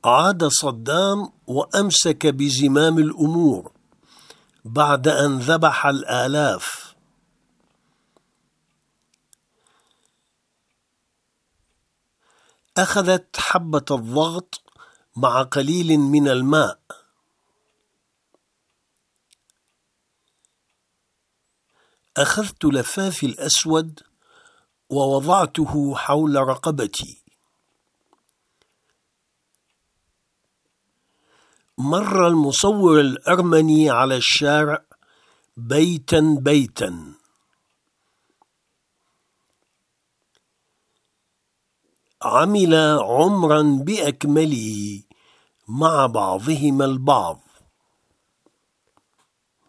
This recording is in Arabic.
عاد صدام وأمسك بزمام الأمور بعد أن ذبح الآلاف. أخذت حبة الضغط مع قليل من الماء. أخذت لفافي الأسود ووضعته حول رقبتي. مر المصور الأرمني على الشارع بيتا بيتا. عمل عمرا بأكمله مع بعضهما البعض.